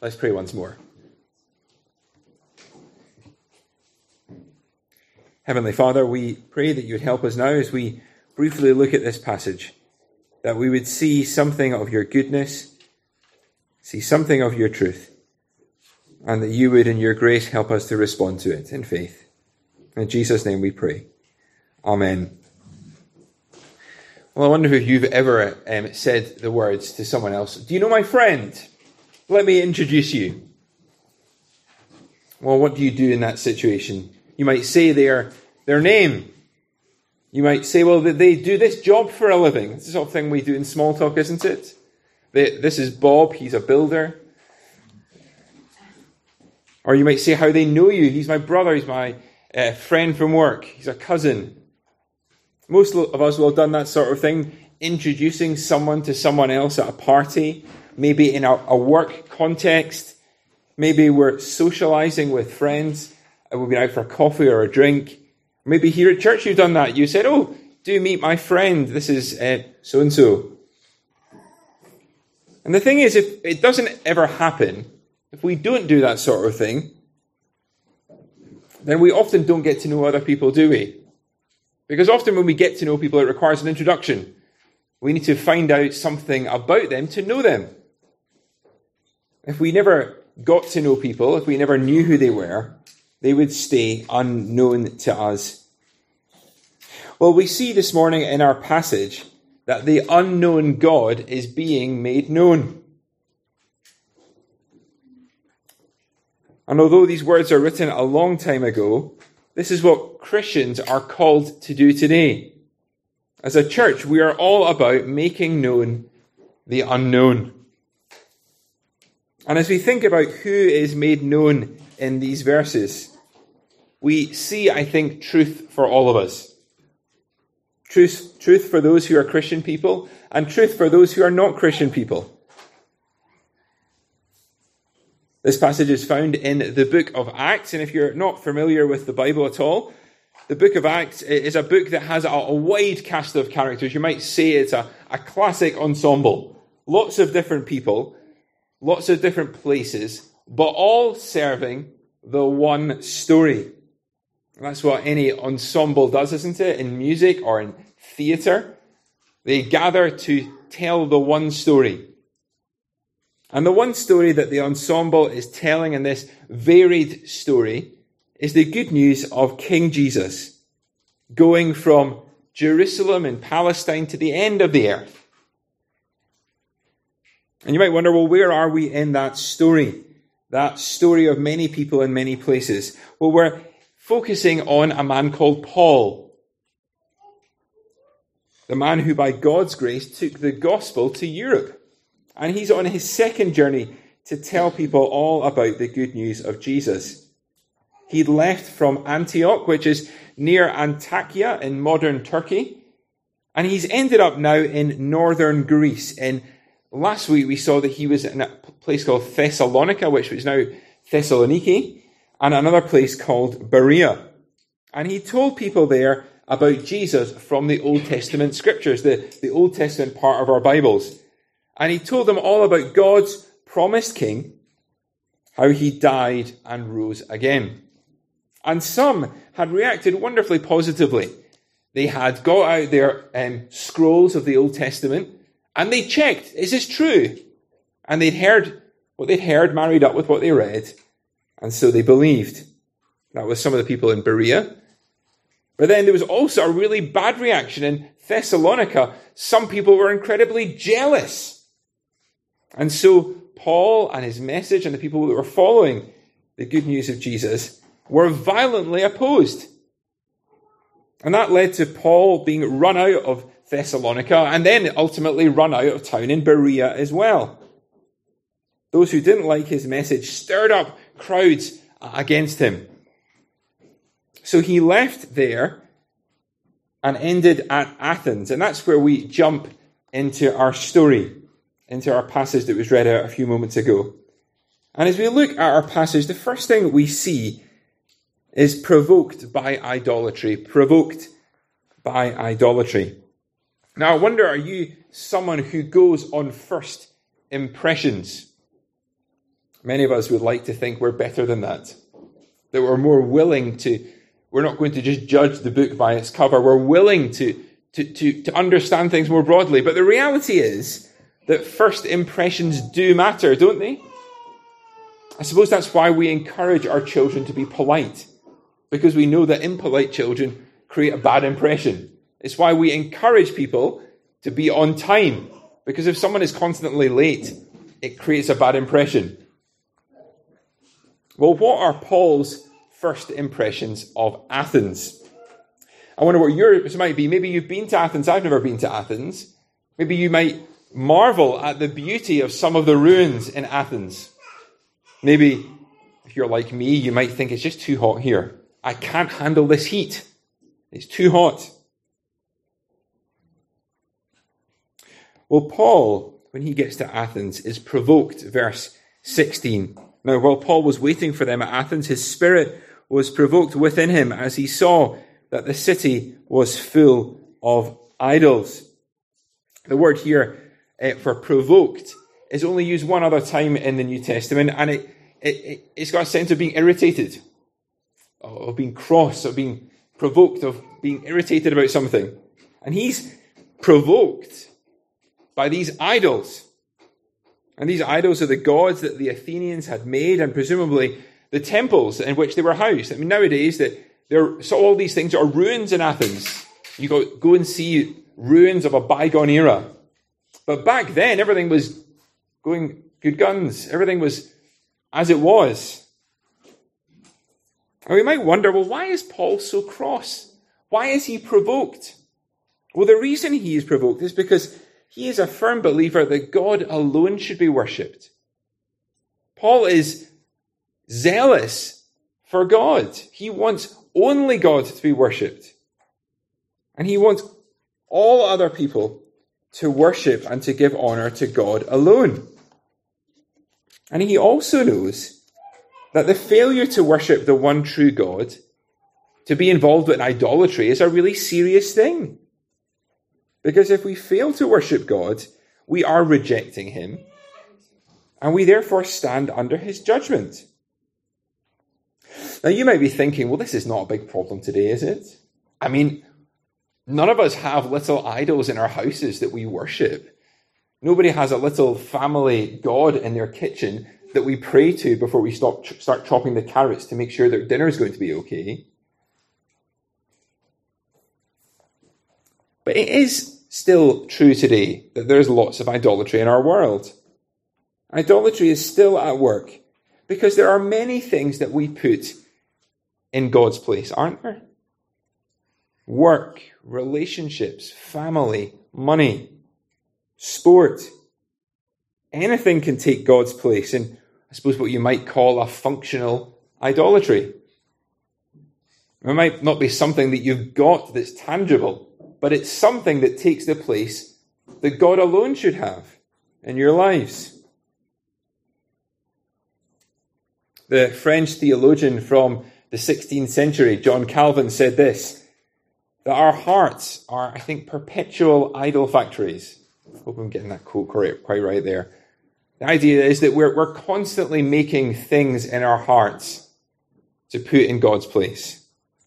Let's pray once more. Heavenly Father, we pray that you would help us now as we briefly look at this passage, that we would see something of your goodness, see something of your truth, and that you would, in your grace, help us to respond to it in faith. In Jesus' name we pray. Amen. Well, I wonder if you've ever said the words to someone else, "Do you know my friend? Let me introduce you." Well, what do you do in that situation? You might say their name. You might say, well, they do this job for a living. It's the sort of thing we do in small talk, isn't it? This is Bob, he's a builder. Or you might say how they know you. He's my brother, he's my friend from work, he's a cousin. Most of us will have done that sort of thing, introducing someone to someone else at a party, maybe in a work context. Maybe we're socializing with friends, and we've been out for a coffee or a drink. Maybe here at church you've done that. You said, "Oh, do meet my friend. This is so-and-so." And the thing is, if it doesn't ever happen, if we don't do that sort of thing, then we often don't get to know other people, do we? Because often when we get to know people, it requires an introduction. We need to find out something about them to know them. If we never got to know people, if we never knew who they were, they would stay unknown to us. Well, we see this morning in our passage that the unknown God is being made known. And although these words are written a long time ago, this is what Christians are called to do today. As a church, we are all about making known the unknown. And as we think about who is made known in these verses, we see, I think, truth for all of us. Truth for those who are Christian people, and truth for those who are not Christian people. This passage is found in the book of Acts, and if you're not familiar with the Bible at all, the book of Acts is a book that has a wide cast of characters. You might say it's a classic ensemble. Lots of different people, lots of different places, but all serving the one story. And that's what any ensemble does, isn't it? In music or in theatre, they gather to tell the one story. And the one story that the ensemble is telling in this varied story is the good news of King Jesus going from Jerusalem in Palestine to the end of the earth. And you might wonder, well, where are we in that story? That story of many people in many places. Well, we're focusing on a man called Paul. The man who, by God's grace, took the gospel to Europe. And he's on his second journey to tell people all about the good news of Jesus. He'd left from Antioch, which is near Antakya in modern Turkey. And he's ended up now in northern Greece. And last week we saw that he was in a place called Thessalonica, which is now Thessaloniki, and another place called Berea. And he told people there about Jesus from the Old Testament scriptures, the Old Testament part of our Bibles. And he told them all about God's promised king, how he died and rose again. And some had reacted wonderfully positively. They had got out their scrolls of the Old Testament and they checked, is this true? And they'd heard what they'd heard married up with what they read. And so they believed. That was some of the people in Berea. But then there was also a really bad reaction in Thessalonica. Some people were incredibly jealous. And so Paul and his message and the people that were following the good news of Jesus were violently opposed. And that led to Paul being run out of Thessalonica and then ultimately run out of town in Berea as well. Those who didn't like his message stirred up crowds against him. So he left there and ended at Athens. And that's where we jump into our story, into our passage that was read out a few moments ago. And as we look at our passage, the first thing we see is provoked by idolatry. Provoked by idolatry. Now, I wonder, are you someone who goes on first impressions? Many of us would like to think we're better than that we're more willing to, we're not going to just judge the book by its cover. We're willing to understand things more broadly. But the reality is that first impressions do matter, don't they? I suppose that's why we encourage our children to be polite, because we know that impolite children create a bad impression. It's why we encourage people to be on time, because if someone is constantly late, it creates a bad impression. Well, what are Paul's first impressions of Athens? I wonder what yours might be. Maybe you've been to Athens. I've never been to Athens. Maybe you might marvel at the beauty of some of the ruins in Athens. Maybe, if you're like me, you might think it's just too hot here. I can't handle this heat. It's too hot. Well, Paul, when he gets to Athens, is provoked, verse 16. Now, while Paul was waiting for them at Athens, his spirit was provoked within him as he saw that the city was full of idols. The word here for provoked is only used one other time in the New Testament, and it's got a sense of being irritated, of being cross, of being provoked, of being irritated about something. And he's provoked by these idols. And these idols are the gods that the Athenians had made, and presumably the temples in which they were housed. I mean, nowadays, so all these things are ruins in Athens. You go and see ruins of a bygone era. But back then, everything was going good guns. Everything was as it was. And we might wonder, well, why is Paul so cross? Why is he provoked? Well, the reason he is provoked is because he is a firm believer that God alone should be worshipped. Paul is zealous for God. He wants only God to be worshipped. And he wants all other people to worship and to give honor to God alone. And he also knows that the failure to worship the one true God, to be involved in idolatry, is a really serious thing. Because if we fail to worship God, we are rejecting him, and we therefore stand under his judgment. Now, you might be thinking, well, this is not a big problem today, is it? I mean, none of us have little idols in our houses that we worship. Nobody has a little family god in their kitchen that we pray to before we start chopping the carrots to make sure their dinner is going to be okay. But it is still true today that there's lots of idolatry in our world. Idolatry is still at work because there are many things that we put in God's place, aren't there? Work, relationships, family, money, sport. Anything can take God's place in, I suppose, what you might call a functional idolatry. It might not be something that you've got that's tangible, but it's something that takes the place that God alone should have in your lives. The French theologian from the 16th century, John Calvin, said this, that our hearts are, I think, perpetual idol factories. I hope I'm getting that quote quite right there. The idea is that we're constantly making things in our hearts to put in God's place.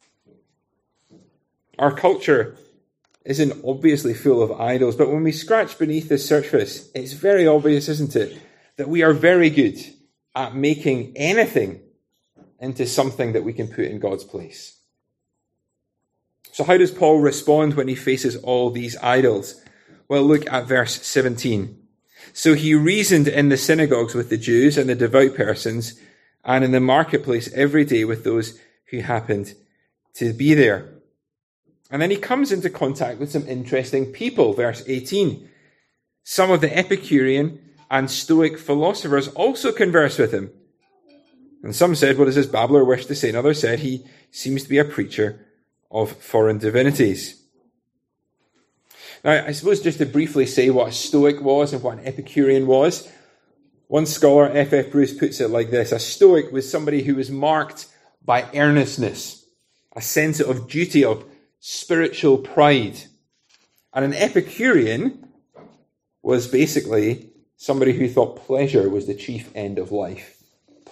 Our culture isn't obviously full of idols, but when we scratch beneath the surface, it's very obvious, isn't it, that we are very good at making anything into something that we can put in God's place. So how does Paul respond when he faces all these idols? Well, look at verse 17. So he reasoned in the synagogues with the Jews and the devout persons, and in the marketplace every day with those who happened to be there. And then he comes into contact with some interesting people. Verse 18. Some of the Epicurean and Stoic philosophers also converse with him. And some said, what does this babbler wish to say? And others said, he seems to be a preacher of foreign divinities. Now, I suppose just to briefly say what a Stoic was and what an Epicurean was. One scholar, F.F. Bruce, puts it like this. A Stoic was somebody who was marked by earnestness, a sense of duty, of spiritual pride. And an Epicurean was basically somebody who thought pleasure was the chief end of life.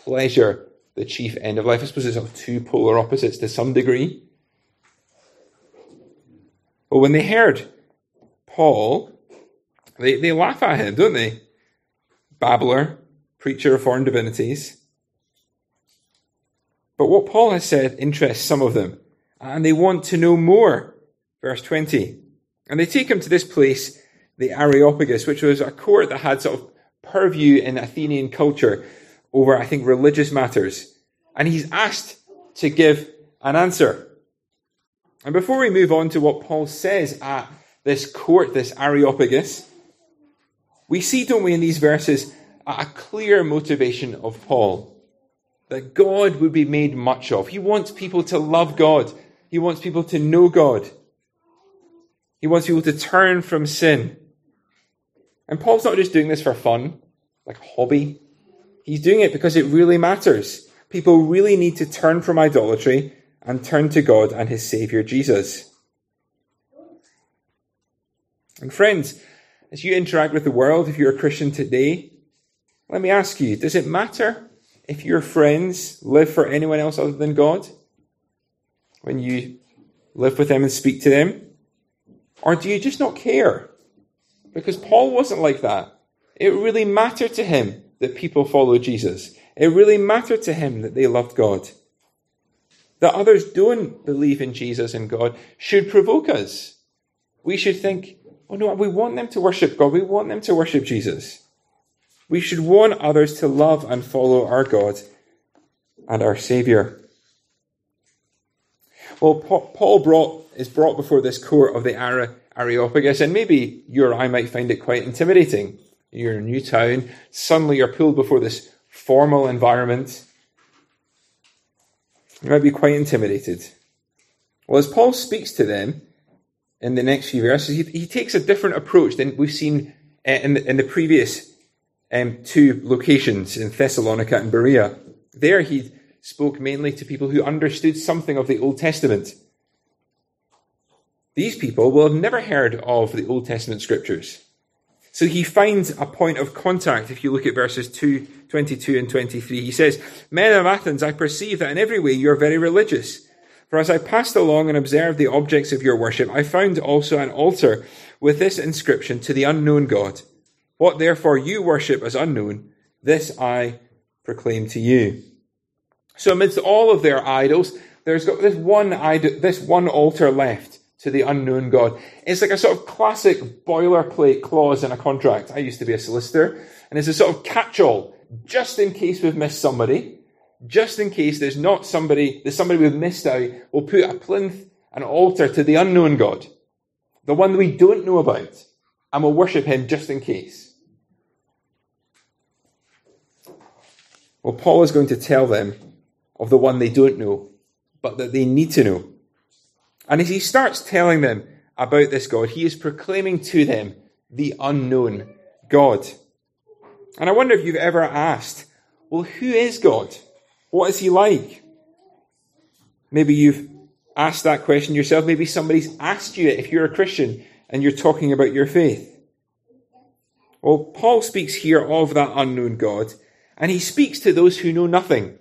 pleasure the chief end of life. I suppose it's sort of two polar opposites to some degree. But when they heard Paul, they laugh at him, don't they? Babbler, preacher of foreign divinities. But what Paul has said interests some of them, and they want to know more. Verse 20. And they take him to this place, the Areopagus, which was a court that had sort of purview in Athenian culture over, I think, religious matters. And he's asked to give an answer. And before we move on to what Paul says at this court, this Areopagus, we see, don't we, in these verses, a clear motivation of Paul. That God would be made much of. He wants people to love God. He wants people to know God. He wants people to turn from sin. And Paul's not just doing this for fun, like a hobby. He's doing it because it really matters. People really need to turn from idolatry and turn to God and his Saviour Jesus. And friends, as you interact with the world, if you're a Christian today, let me ask you, does it matter if your friends live for anyone else other than God? When you live with them and speak to them? Or do you just not care? Because Paul wasn't like that. It really mattered to him that people followed Jesus. It really mattered to him that they loved God. That others don't believe in Jesus and God should provoke us. We should think, oh no, we want them to worship God. We want them to worship Jesus. We should want others to love and follow our God and our Saviour. Well, Paul is brought before this court of the Areopagus, and maybe you or I might find it quite intimidating. You're in a new town, suddenly you're pulled before this formal environment. You might be quite intimidated. Well, as Paul speaks to them in the next few verses, he takes a different approach than we've seen in the previous two locations in Thessalonica and Berea. There he spoke mainly to people who understood something of the Old Testament. These people will have never heard of the Old Testament scriptures. So he finds a point of contact. If you look at verses 22 and 23, he says, "Men of Athens, I perceive that in every way you are very religious. For as I passed along and observed the objects of your worship, I found also an altar with this inscription, to the unknown God. What therefore you worship as unknown, this I proclaim to you." So amidst all of their idols, there's got this one altar left to the unknown God. It's like a sort of classic boilerplate clause in a contract. I used to be a solicitor, and it's a sort of catch-all, just in case we've missed somebody, just in case there's somebody we've missed out, we'll put a plinth, an altar to the unknown God, the one we don't know about, and we'll worship him just in case. Well, Paul is going to tell them of the one they don't know, but that they need to know. And as he starts telling them about this God, he is proclaiming to them the unknown God. And I wonder if you've ever asked, well, who is God? What is he like? Maybe you've asked that question yourself. Maybe somebody's asked you it if you're a Christian and you're talking about your faith. Well, Paul speaks here of that unknown God, and he speaks to those who know nothing.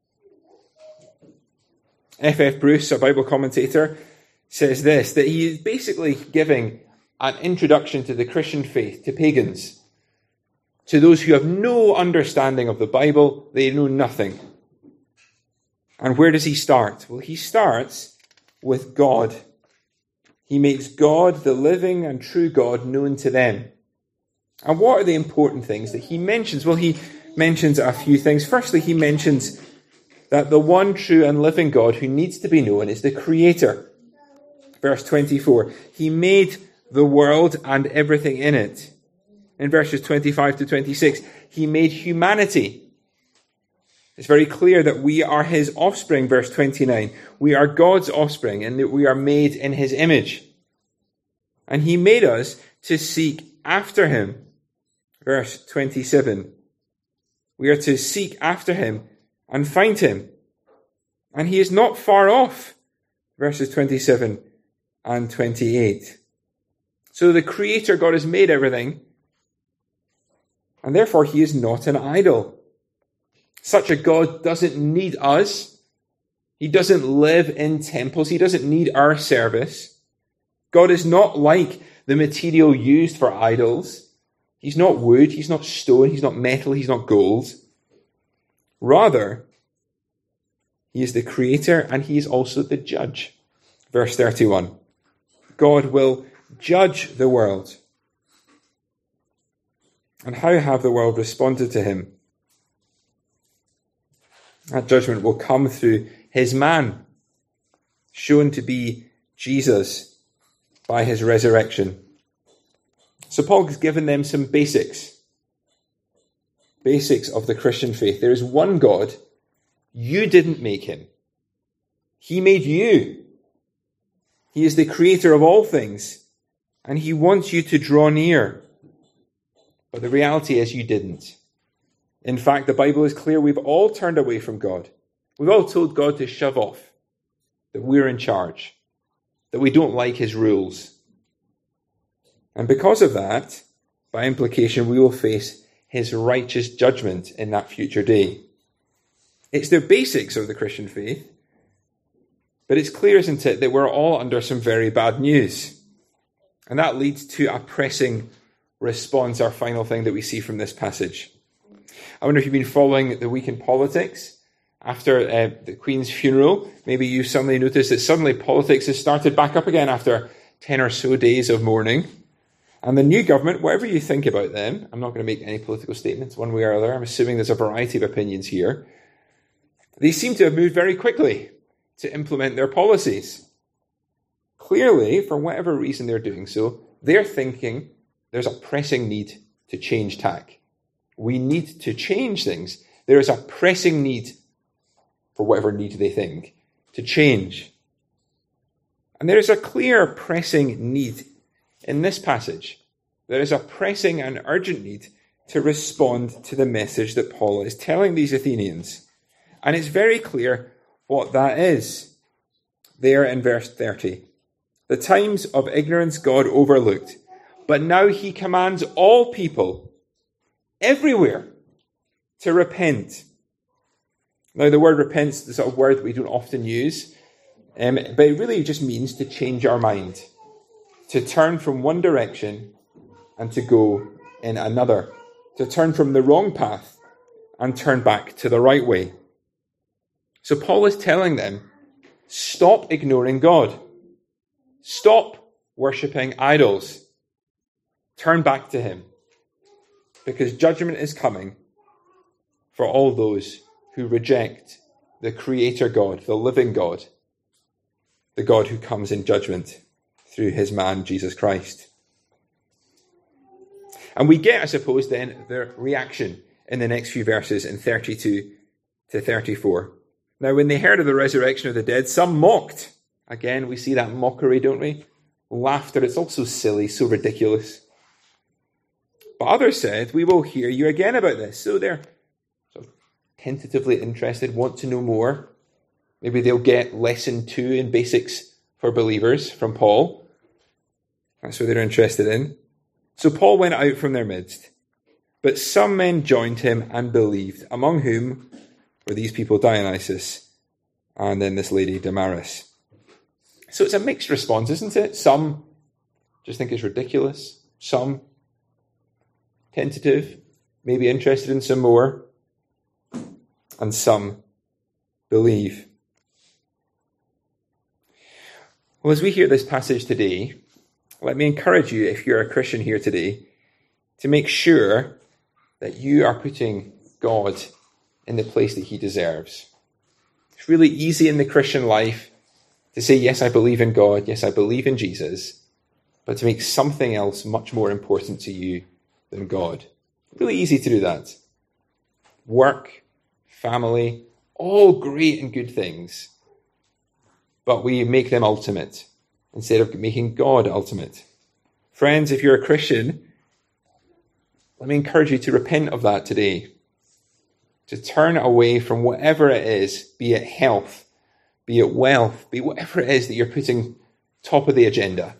F.F. Bruce, a Bible commentator, says this, that he is basically giving an introduction to the Christian faith to pagans, to those who have no understanding of the Bible. They know nothing. And where does he start? Well, he starts with God. He makes God, the living and true God, known to them. And what are the important things that he mentions? Well, he mentions a few things. Firstly, he mentions that the one true and living God who needs to be known is the Creator. Verse 24, he made the world and everything in it. In verses 25 to 26, he made humanity. It's very clear that we are his offspring, verse 29. We are God's offspring and that we are made in his image. And he made us to seek after him. Verse 27. We are to seek after him and find him. And he is not far off. Verses 27 and 28. So the Creator God has made everything, and therefore he is not an idol. Such a God doesn't need us. He doesn't live in temples. He doesn't need our service. God is not like the material used for idols. He's not wood, he's not stone, he's not metal, he's not gold. Rather, he is the creator and he is also the judge. Verse 31. God will judge the world. And how have the world responded to him? That judgment will come through his man, shown to be Jesus by his resurrection. So Paul has given them some basics of the Christian faith. There is one God. You didn't make him. He made you. He is the creator of all things, and he wants you to draw near. But the reality is you didn't. In fact, the Bible is clear. We've all turned away from God. We've all told God to shove off, that we're in charge, that we don't like his rules. And because of that, by implication, we will face his righteous judgment in that future day. It's the basics of the Christian faith, but it's clear, isn't it, that we're all under some very bad news. And that leads to a pressing response, our final thing that we see from this passage. I wonder if you've been following the week in politics. After the Queen's funeral, maybe you suddenly noticed that suddenly politics has started back up again after 10 or so days of mourning. And the new government, whatever you think about them, I'm not going to make any political statements one way or other. I'm assuming there's a variety of opinions here. They seem to have moved very quickly to implement their policies. Clearly, for whatever reason they're doing so, they're thinking there's a pressing need to change tack. We need to change things. There is a pressing need, for whatever need they think, to change. And there is a clear pressing need in this passage. There is a pressing and urgent need to respond to the message that Paul is telling these Athenians. And it's very clear what that is. There in verse 30. The times of ignorance God overlooked, but now he commands all people, everywhere, to repent. Now the word repent is the sort of word that we don't often use, but it really just means to change our mind, to turn from one direction and to go in another, to turn from the wrong path and turn back to the right way. So Paul is telling them, stop ignoring God. Stop worshipping idols. Turn back to him. Because judgment is coming for all those who reject the Creator God, the living God, the God who comes in judgment through his man, Jesus Christ. And we get, I suppose, then, the reaction in the next few verses in 32 to 34. Now, when they heard of the resurrection of the dead, some mocked. Again, we see that mockery, don't we? Laughter, it's all so silly, so ridiculous. But others said, we will hear you again about this. So they're sort of tentatively interested, want to know more. Maybe they'll get lesson 2 in basics for believers from Paul. That's what they're interested in. So Paul went out from their midst. But some men joined him and believed, among whom were these people Dionysus and then this lady Damaris. So it's a mixed response, isn't it? Some just think it's ridiculous. Some tentative, maybe interested in some more. And some believe. Well, as we hear this passage today, let me encourage you, if you're a Christian here today, to make sure that you are putting God in the place that he deserves. It's really easy in the Christian life to say, yes, I believe in God, yes, I believe in Jesus, but to make something else much more important to you than God. Really easy to do that. Work, family, all great and good things, but we make them ultimate instead of making God ultimate. Friends, if you're a Christian, let me encourage you to repent of that today. To turn away from whatever it is, be it health, be it wealth, be whatever it is that you're putting top of the agenda.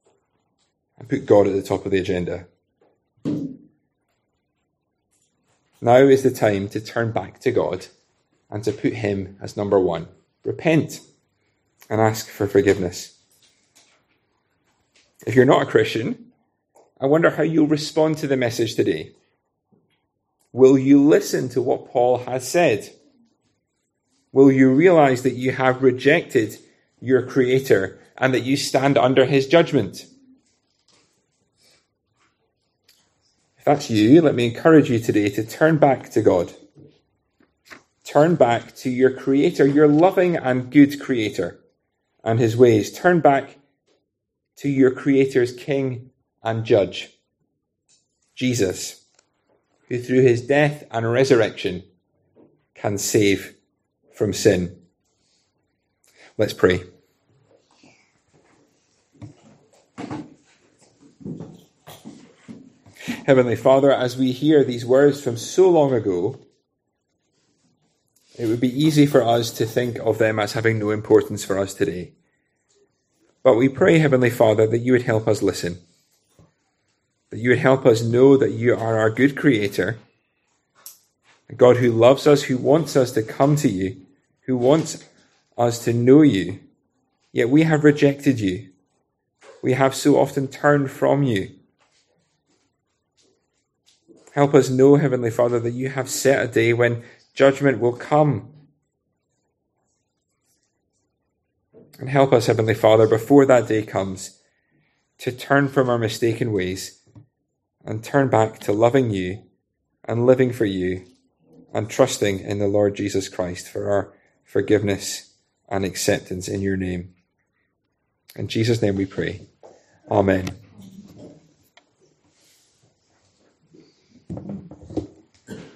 And put God at the top of the agenda. Now is the time to turn back to God and to put him as number one. Repent and ask for forgiveness. If you're not a Christian, I wonder how you'll respond to the message today. Will you listen to what Paul has said? Will you realize that you have rejected your Creator and that you stand under his judgment? If that's you, let me encourage you today to turn back to God. Turn back to your Creator, your loving and good Creator, and his ways. Turn back to your Creator's King and Judge, Jesus, who through his death and resurrection can save from sin. Let's pray. Heavenly Father, as we hear these words from so long ago, it would be easy for us to think of them as having no importance for us today. But we pray, Heavenly Father, that you would help us listen, that you would help us know that you are our good Creator, a God who loves us, who wants us to come to you, who wants us to know you, yet we have rejected you. We have so often turned from you. Help us know, Heavenly Father, that you have set a day when judgment will come. And help us, Heavenly Father, before that day comes, to turn from our mistaken ways and turn back to loving you and living for you and trusting in the Lord Jesus Christ for our forgiveness and acceptance in your name. In Jesus' name we pray. Amen.